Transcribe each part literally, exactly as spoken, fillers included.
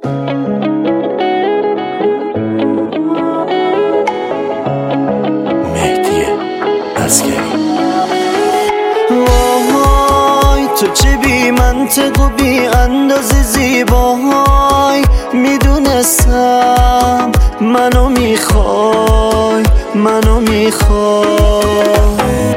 مهدی عسگری. وای تو چه بی منطق و بی اندازه زیبای، میدونستم منو میخوای، منو میخوای.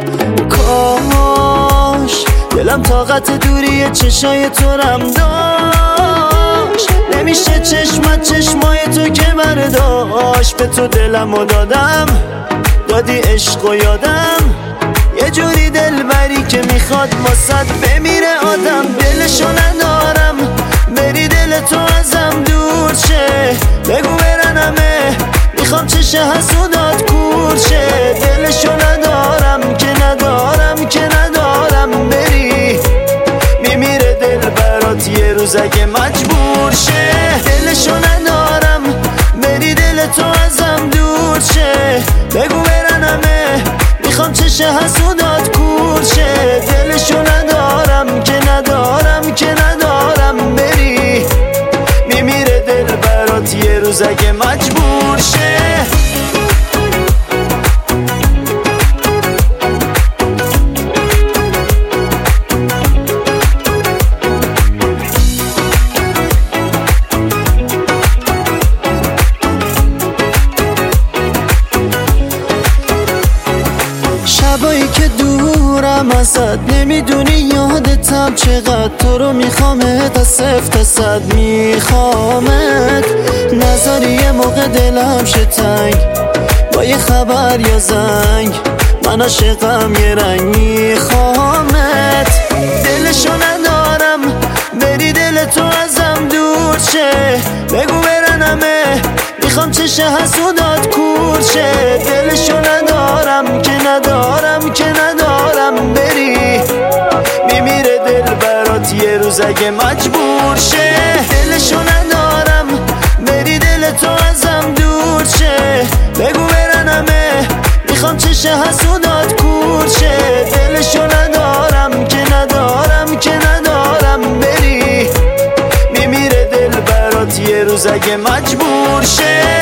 کاش دلم طاقت دوری چشای تو رم داشت، نمیشه چشمت چشمای تو که برداشت. به تو دلمو دادم، دادی عشق و یادم، یه جوری دل بری که میخواد واسد بمیره آدم. دلشو ندارم بری دل تو ازم دور شه، بگو برنمه میخوام چشه حسودات کور شه. دلشو ندارم که ندارم که ندارم بری، میمیره دل برات یه روز اگه مجبور شه. دلشو ندارم بری دل تو ازم دور شه، بگو برنمه میخوام چشه حسودات کور شه. دلشو ندارم که ندارم که ندارم بری، میمیره دل برات یه روز اگه مجبور شه. شبایی که دورم ازت نمیدونی یادتم چقدر تو رو میخوامت، از صفر تا صد میخوامت. نظری یه موقع دلم شه تنگ با یه خبر یا زنگ، من عاشقم یه رنگ میخوامت. دلشو ندارم بری دل تو ازم دور شه، بگو برنمه میخوام چشه حسودات کور شه. دلشو ندارم که ندارم که ندارم بری، میمیره دل برات یه روز اگه مجبور شه. دلشو ندارم بری دل تو ازم دور شه، بگو برنمه میخوام چشه حسودات کور شه. دلشو ندارم که ندارم که ندارم بری، میمیره دل برات یه روز اگه مجبور شه.